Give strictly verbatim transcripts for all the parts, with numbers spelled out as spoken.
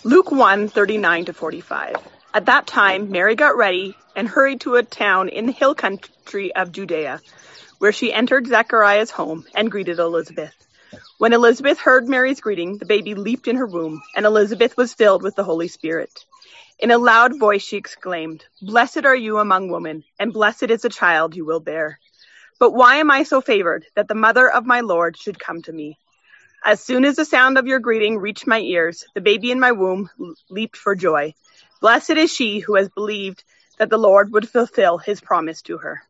Luke one, thirty-nine to forty-five. At that time, Mary got ready and hurried to a town in the hill country of Judea, where she entered Zechariah's home and greeted Elizabeth. When Elizabeth heard Mary's greeting, the baby leaped in her womb, and Elizabeth was filled with the Holy Spirit. In a loud voice she exclaimed, "Blessed are you among women, and blessed is the child you will bear. But why am I so favored that the mother of my Lord should come to me? As soon as the sound of your greeting reached my ears, the baby in my womb leaped for joy. Blessed is she who has believed that the Lord would fulfill his promise to her."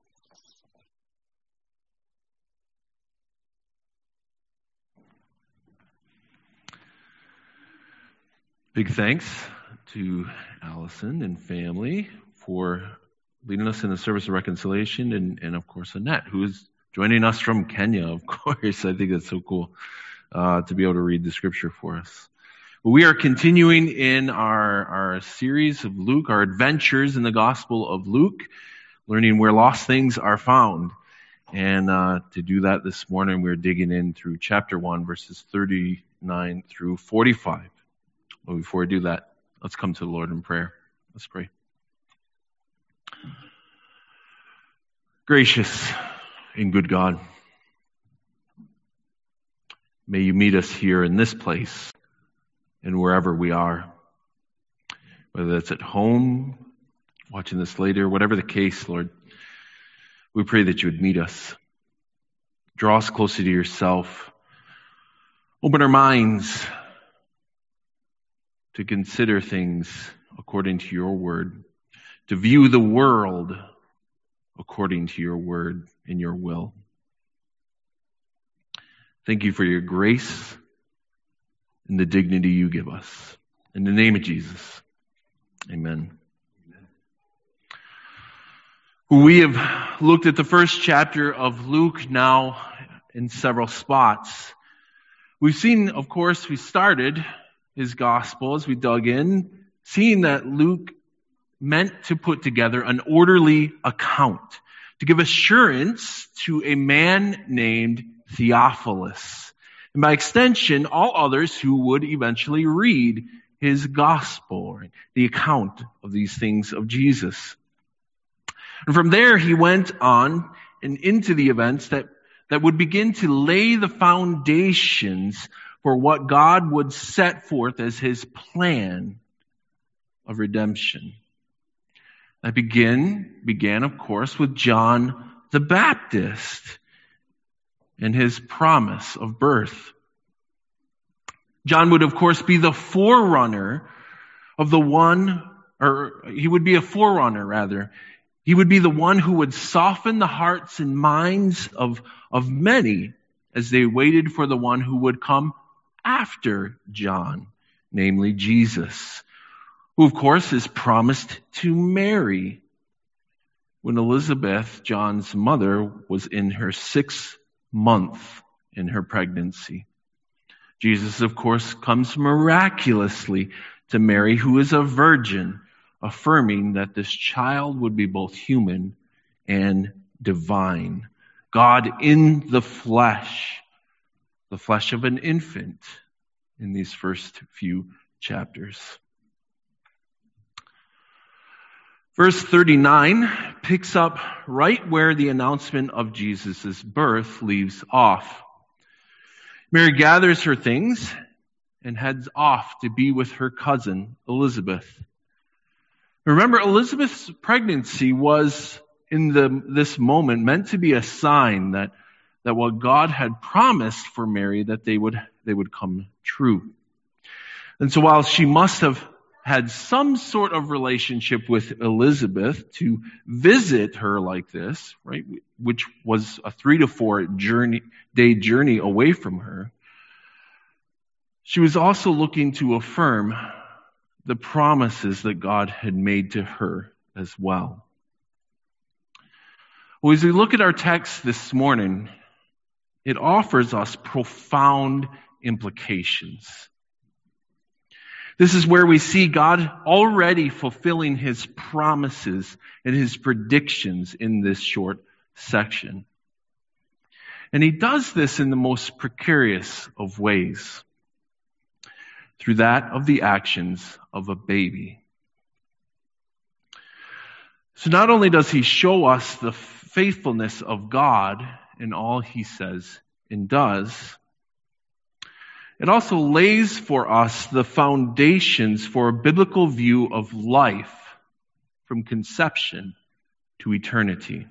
Big thanks to Allison and family for leading us in the service of reconciliation, and, and of course Annette, who is joining us from Kenya, of course. I think that's so cool uh, to be able to read the scripture for us. We are continuing in our, our series of Luke, our adventures in the Gospel of Luke, learning where lost things are found. And uh, to do that this morning, we're digging in through chapter one, verses thirty-nine through forty-five. But before we do that, let's come to the Lord in prayer. Let's pray. Gracious and good God, may you meet us here in this place and wherever we are, whether that's at home, watching this later, whatever the case, Lord. We pray that you would meet us. Draw us closer to yourself. Open our minds to consider things according to your word, to view the world according to your word and your will. Thank you for your grace and the dignity you give us. In the name of Jesus, amen. We have looked at the first chapter of Luke now in several spots. We've seen, of course, we started his gospel as we dug in, seeing that Luke meant to put together an orderly account, to give assurance to a man named Theophilus, and by extension, all others who would eventually read his gospel, the account of these things of Jesus. And from there, he went on and into the events that, that would begin to lay the foundations for what God would set forth as his plan of redemption. That begin, began, of course, with John the Baptist and his promise of birth. John would, of course, be the forerunner of the one, or he would be a forerunner, rather. He would be the one who would soften the hearts and minds of, of many as they waited for the one who would come after John, namely Jesus, who, of course, is promised to Mary when Elizabeth, John's mother, was in her sixth month in her pregnancy. Jesus, of course, comes miraculously to Mary, who is a virgin, affirming that this child would be both human and divine. God in the flesh, the flesh of an infant in these first few chapters. Verse thirty-nine picks up right where the announcement of Jesus' birth leaves off. Mary gathers her things and heads off to be with her cousin, Elizabeth. Remember, Elizabeth's pregnancy was, in the, this moment, meant to be a sign that, that what God had promised for Mary, that they would, they would come true. And so while she must have had some sort of relationship with Elizabeth to visit her like this, right, which was a three to four journey, day journey away from her, she was also looking to affirm the promises that God had made to her as well. Well, as we look at our text this morning, it offers us profound implications. This is where we see God already fulfilling his promises and his predictions in this short section. And he does this in the most precarious of ways. through that of the actions of a baby. So not only does he show us the faithfulness of God in all he says and does, it also lays for us the foundations for a biblical view of life from conception to eternity.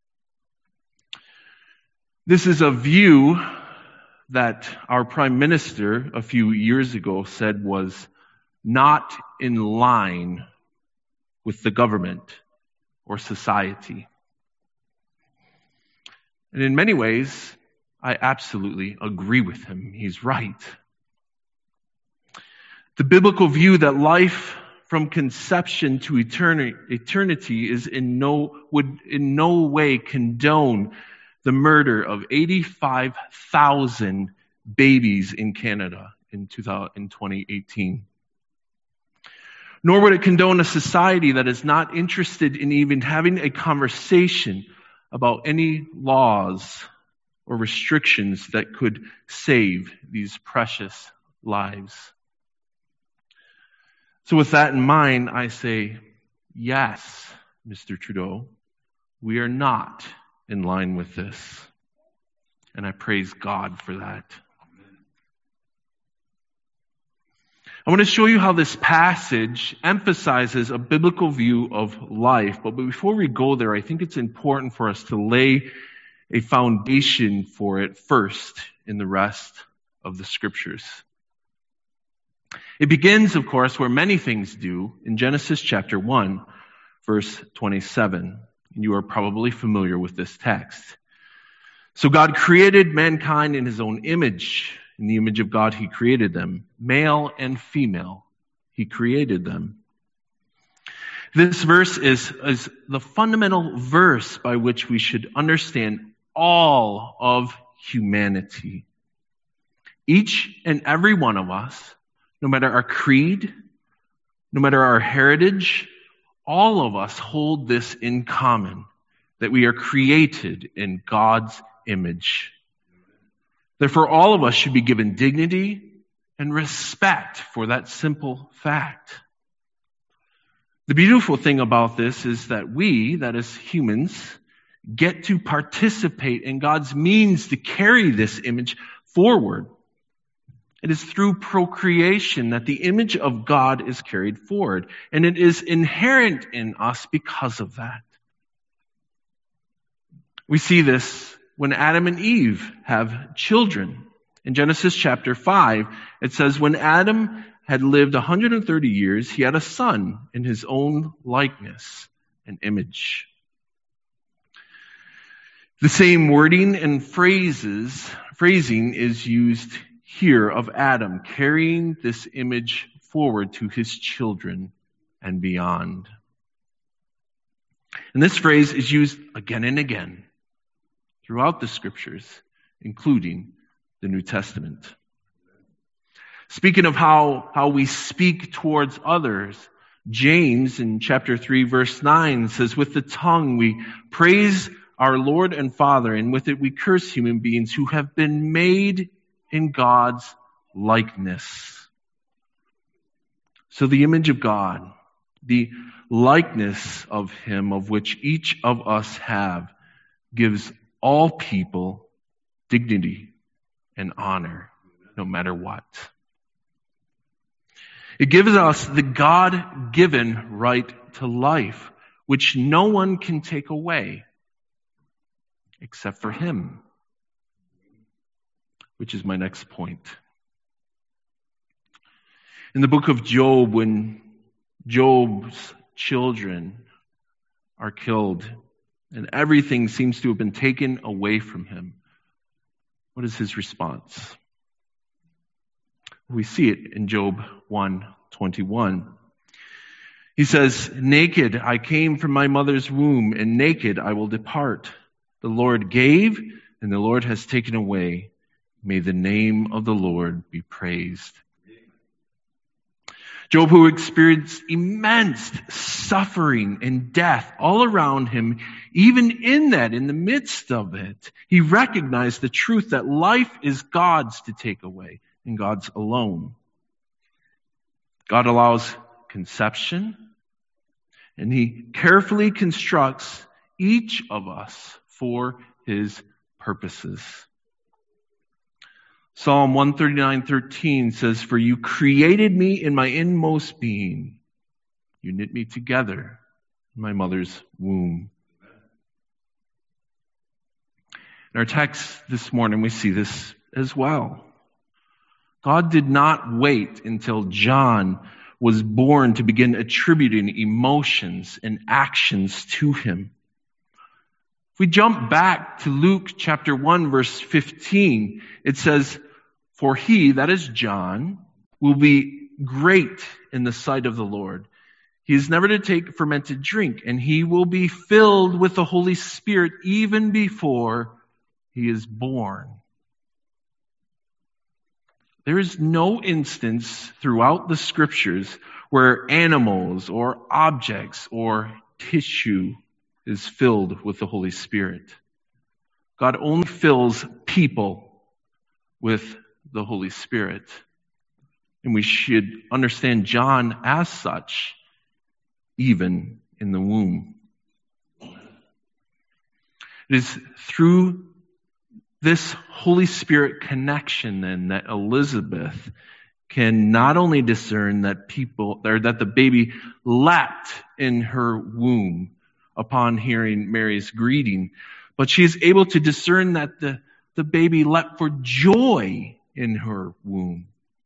This is a view that our Prime Minister a few years ago said was not in line with the government or society. And in many ways, I absolutely agree with him. He's right. The biblical view that life from conception to eternity is in no would in no way condone the murder of eighty-five thousand babies in Canada in twenty eighteen. Nor would it condone a society that is not interested in even having a conversation about any laws or restrictions that could save these precious lives. So with that in mind, I say, yes, Mister Trudeau, we are not in line with this. And I praise God for that. I want to show you how this passage emphasizes a biblical view of life. But before we go there, I think it's important for us to lay a foundation for it first in the rest of the scriptures. It begins, of course, where many things do, in Genesis chapter one, verse twenty-seven. And you are probably familiar with this text. So God created mankind in his own image. In the image of God, he created them. Male and female, he created them. This verse is, is the fundamental verse by which we should understand all of humanity. Each and every one of us, no matter our creed, no matter our heritage, all of us hold this in common, that we are created in God's image. Therefore, all of us should be given dignity and respect for that simple fact. The beautiful thing about this is that we, that is humans, get to participate in God's means to carry this image forward. It is through procreation that the image of God is carried forward, and it is inherent in us because of that. We see this when Adam and Eve have children. In Genesis chapter five, it says, when Adam had lived one hundred thirty years, he had a son in his own likeness and image. The same wording and phrases, phrasing is used here of Adam carrying this image forward to his children and beyond. And this phrase is used again and again throughout the scriptures, including the New Testament. Speaking of how, how we speak towards others, James in chapter three verse nine says, with the tongue we praise our Lord and Father, and with it we curse human beings who have been made in God's likeness. So the image of God, the likeness of him of which each of us have, gives all people dignity and honor, no matter what. It gives us the God-given right to life, which no one can take away except for him, which is my next point. In the book of Job, when Job's children are killed and everything seems to have been taken away from him, what is his response? We see it in Job one twenty-one. He says, naked I came from my mother's womb, and naked I will depart. The Lord gave, and the Lord has taken away. May the name of the Lord be praised. Job, who experienced immense suffering and death all around him, even in that, in the midst of it, he recognized the truth that life is God's to take away, and God's alone. God allows conception, and he carefully constructs each of us for his purposes. Psalm one thirty-nine thirteen says, "For you created me in my inmost being. You knit me together in my mother's womb." In our text this morning, we see this as well. God did not wait until John was born to begin attributing emotions and actions to him. If we jump back to Luke chapter one, verse fifteen, it says, "For he," that is John, "will be great in the sight of the Lord. He is never to take fermented drink, and he will be filled with the Holy Spirit even before he is born." There is no instance throughout the scriptures where animals or objects or tissue is filled with the Holy Spirit. God only fills people with the Holy Spirit. And we should understand John as such, even in the womb. It is through this Holy Spirit connection then that Elizabeth can not only discern that people or that the baby leapt in her womb upon hearing Mary's greeting, but she is able to discern that the, the baby leapt for joy in her womb.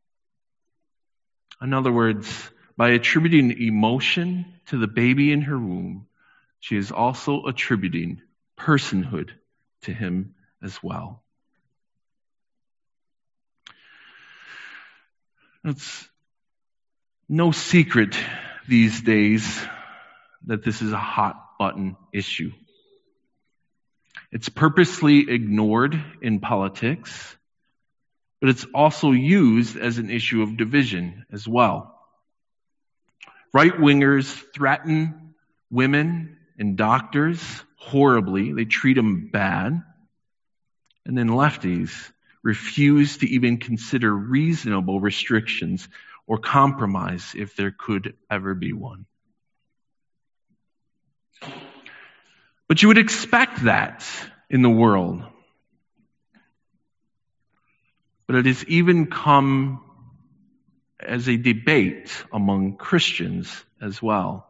In other words, by attributing emotion to the baby in her womb, she is also attributing personhood to him as well. It's no secret these days that this is a hot button issue. It's purposely ignored in politics, but it's also used as an issue of division as well. Right-wingers threaten women and doctors horribly. They treat them bad. And then lefties refuse to even consider reasonable restrictions or compromise if there could ever be one. But you would expect that in the world. But it has even come as a debate among Christians as well.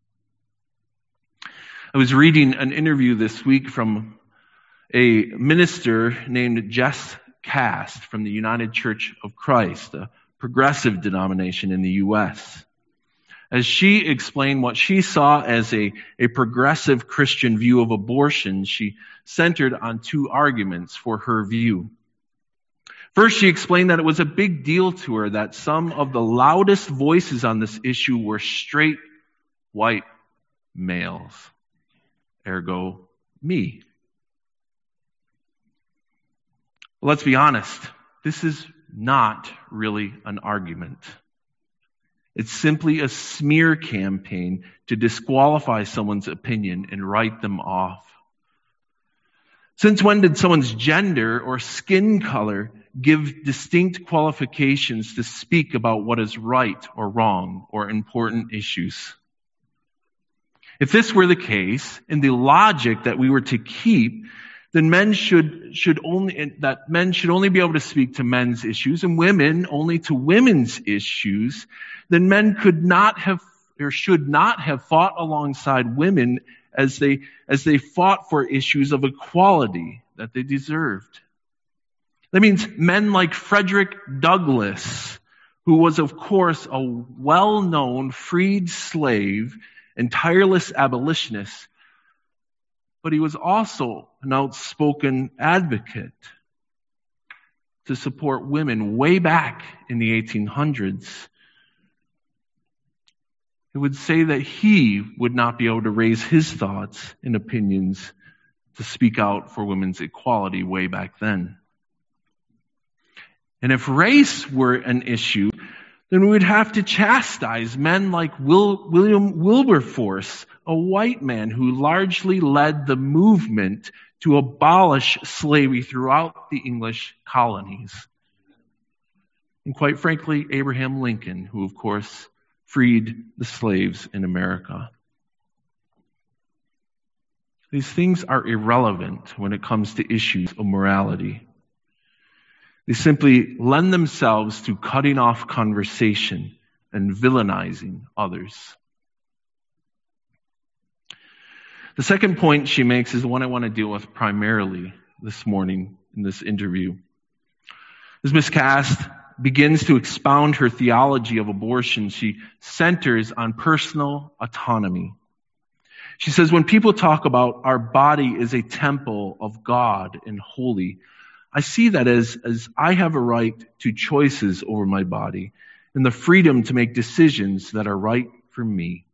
I was reading an interview this week from a minister named Jess Cast from the United Church of Christ, a progressive denomination in the U S As she explained what she saw as a, a progressive Christian view of abortion, she centered on two arguments for her view. First, she explained that it was a big deal to her that some of the loudest voices on this issue were straight white males, ergo me. Let's be honest, this is not really an argument. It's simply a smear campaign to disqualify someone's opinion and write them off. Since when did someone's gender or skin color give distinct qualifications to speak about what is right or wrong or important issues? If this were the case, in the logic that we were to keep, then men should should only that men should only be able to speak to men's issues and women only to women's issues, then men could not have or should not have fought alongside women as they as they fought for issues of equality that they deserved. That means men like Frederick Douglass, who was of course a well-known freed slave and tireless abolitionist, but he was also an outspoken advocate to support women way back in the eighteen hundreds. It would say that he would not be able to raise his thoughts and opinions to speak out for women's equality way back then. And if race were an issue, then we would have to chastise men like Will, William Wilberforce, a white man who largely led the movement to abolish slavery throughout the English colonies. And quite frankly, Abraham Lincoln, who of course freed the slaves in America. These things are irrelevant when it comes to issues of morality. They simply lend themselves to cutting off conversation and villainizing others. The second point she makes is the one I want to deal with primarily this morning in this interview. As Miz Cast begins to expound her theology of abortion, she centers on personal autonomy. She says, when people talk about our body is a temple of God and holy, I see that as, as I have a right to choices over my body and the freedom to make decisions that are right for me.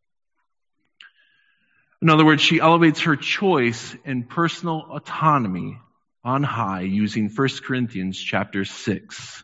In other words, she elevates her choice and personal autonomy on high using First Corinthians chapter six.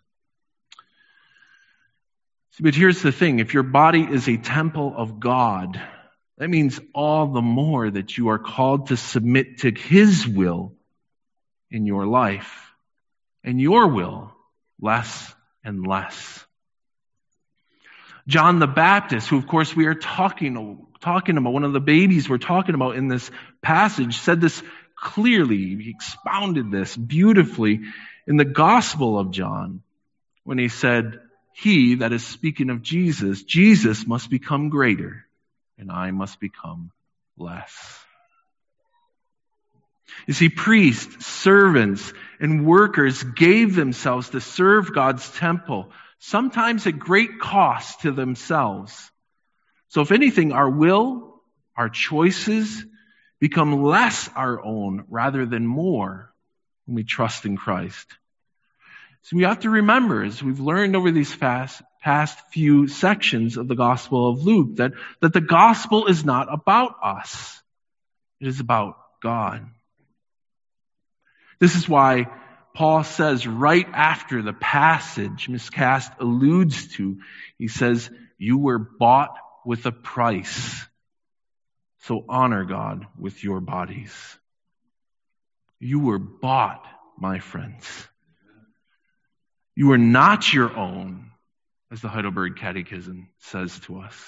But here's the thing, if your body is a temple of God, that means all the more that you are called to submit to His will in your life, and your will less and less. John the Baptist, who of course we are talking, talking about, one of the babies we're talking about in this passage, said this clearly. He expounded this beautifully in the Gospel of John when he said, he, that is speaking of Jesus, Jesus must become greater and I must become less. You see, priests, servants, and workers gave themselves to serve God's temple, sometimes at great cost to themselves. So if anything, our will, our choices become less our own rather than more when we trust in Christ. So we have to remember, as we've learned over these past, past few sections of the Gospel of Luke, that, that the gospel is not about us. It is about God. This is why Paul says right after the passage Miz Cast alludes to, he says, you were bought with a price. So honor God with your bodies. You were bought, my friends. You are not your own, as the Heidelberg Catechism says to us.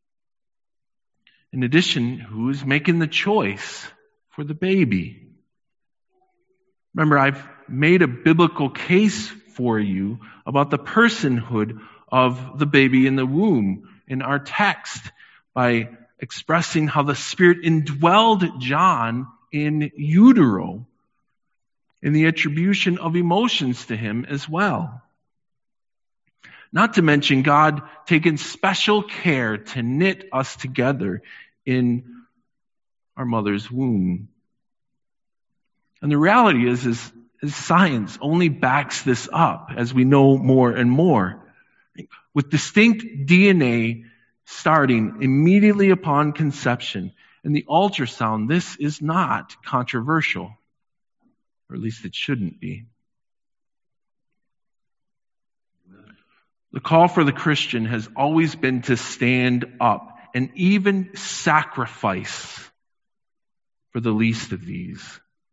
In addition, who is making the choice for the baby? Remember, I've made a biblical case for you about the personhood of the baby in the womb in our text by expressing how the Spirit indwelled John in utero, in the attribution of emotions to him as well. Not to mention God taking special care to knit us together in our mother's womb. And the reality is, is, is science only backs this up as we know more and more. With distinct D N A starting immediately upon conception and the ultrasound, this is not controversial. Or at least it shouldn't be. The call for the Christian has always been to stand up and even sacrifice for the least of these.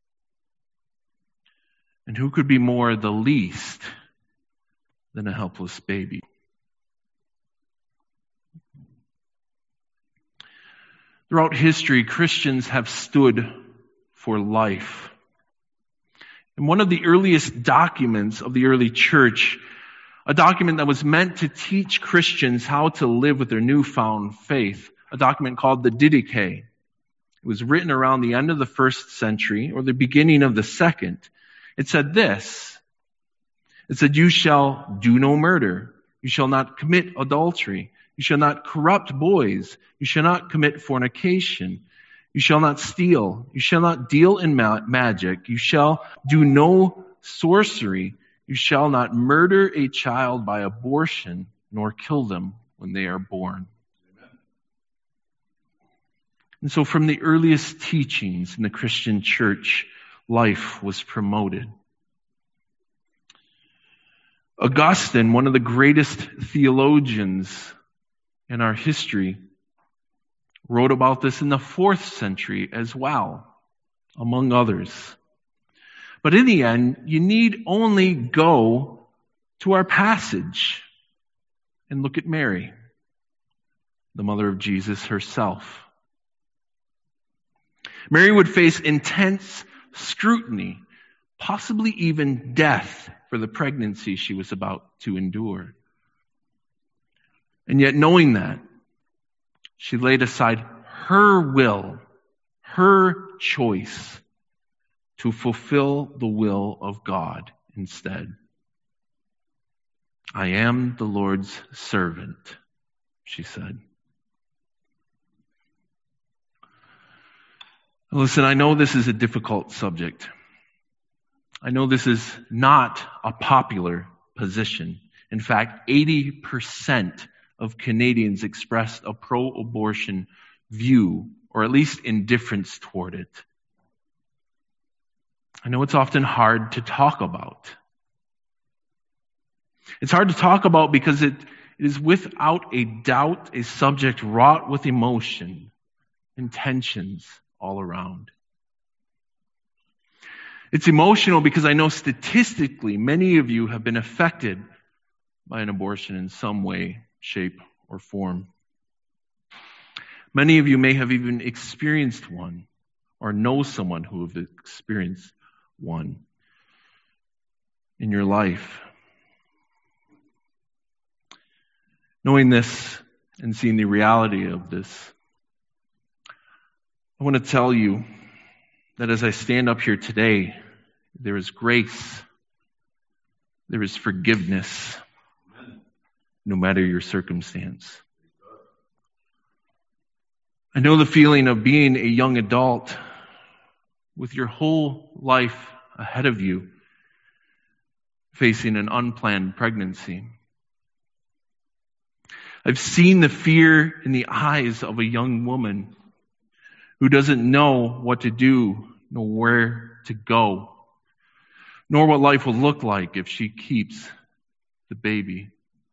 And who could be more the least than a helpless baby? Throughout history, Christians have stood for life. In one of the earliest documents of the early church, a document that was meant to teach Christians how to live with their newfound faith, a document called the Didache. It was written around the end of the first century or the beginning of the second. It said this. It said, you shall do no murder. You shall not commit adultery. You shall not corrupt boys. You shall not commit fornication. You shall not steal. You shall not deal in ma- magic. You shall do no sorcery. You shall not murder a child by abortion, nor kill them when they are born. Amen. And so from the earliest teachings in the Christian church, life was promoted. Augustine, one of the greatest theologians in our history, wrote about this in the fourth century as well, among others. But in the end, you need only go to our passage and look at Mary, the mother of Jesus herself. Mary would face intense scrutiny, possibly even death, for the pregnancy she was about to endure. And yet, knowing that, she laid aside her will, her choice, to fulfill the will of God instead. I am the Lord's servant, she said. Listen, I know this is a difficult subject. I know this is not a popular position. In fact, eighty percent of Canadians expressed a pro-abortion view, or at least indifference toward it. I know it's often hard to talk about. It's hard to talk about because it, it is without a doubt a subject wrought with emotion and tensions all around. It's emotional because I know statistically many of you have been affected by an abortion in some way, shape, or form. Many of you may have even experienced one or know someone who have experienced one in your life. Knowing this and seeing the reality of this, I want to tell you that as I stand up here today, there is grace, there is forgiveness, no matter your circumstance. I know the feeling of being a young adult with your whole life ahead of you, facing an unplanned pregnancy. I've seen the fear in the eyes of a young woman who doesn't know what to do, nor where to go, nor what life will look like if she keeps the baby.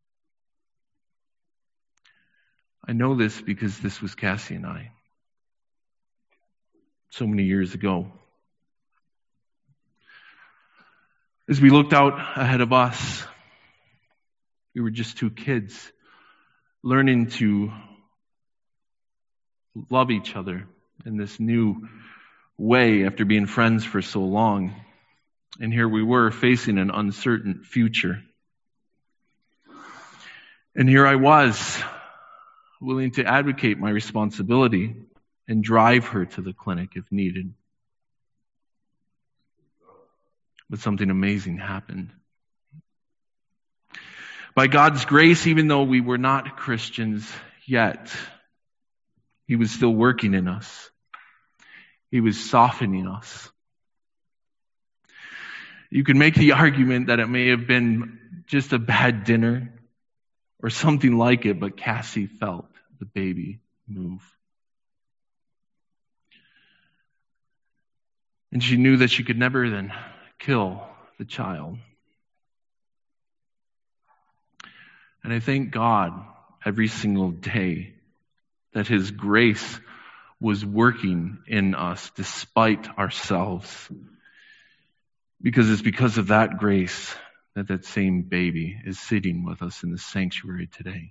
I know this because this was Cassie and I so many years ago. As we looked out ahead of us, we were just two kids learning to love each other in this new way after being friends for so long. And here we were facing an uncertain future. And here I was, willing to advocate my responsibility and drive her to the clinic if needed. But something amazing happened. By God's grace, even though we were not Christians yet, He was still working in us. He was softening us. You can make the argument that it may have been just a bad dinner or something like it, but Cassie felt the baby move. And she knew that she could never then kill the child. And I thank God every single day that His grace was working in us despite ourselves. Because it's because of that grace that that same baby is sitting with us in the sanctuary today.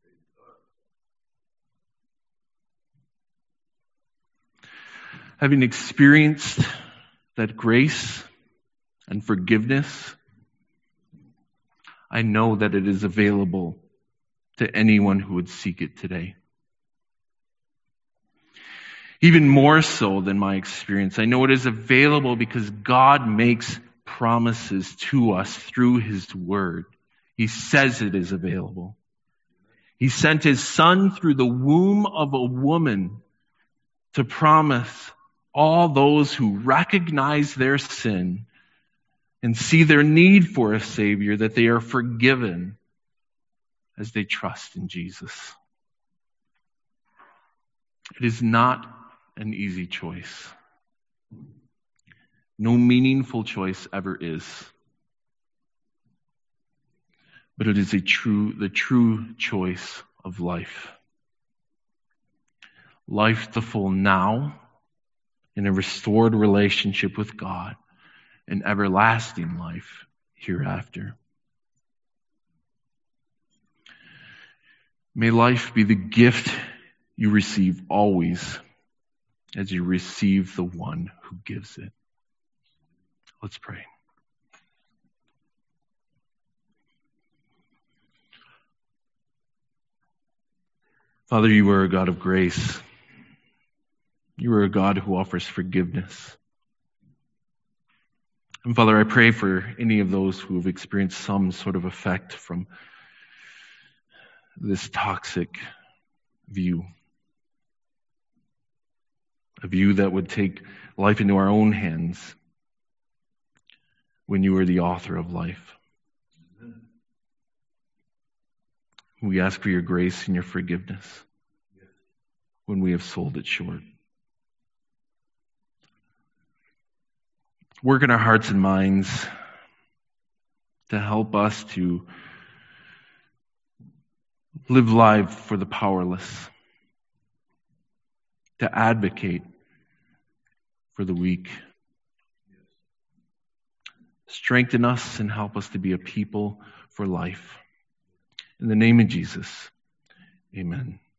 Having experienced that grace and forgiveness, I know that it is available to anyone who would seek it today. Even more so than my experience, I know it is available because God makes promises to us through His Word. He says it is available. He sent His Son through the womb of a woman to promise all those who recognize their sin and see their need for a Savior that they are forgiven as they trust in Jesus. It is not an easy choice. No meaningful choice ever is. But it is a true, the true choice of life. Life the full now, in a restored relationship with God, and everlasting life hereafter. May life be the gift you receive always as you receive the one who gives it. Let's pray. Father, you are a God of grace. You are a God who offers forgiveness. And Father, I pray for any of those who have experienced some sort of effect from this toxic view. A view that would take life into our own hands when you are the author of life. We ask for your grace and your forgiveness when we have sold it short. Work in our hearts and minds to help us to live life for the powerless, to advocate for the weak. Strengthen us and help us to be a people for life. In the name of Jesus, amen.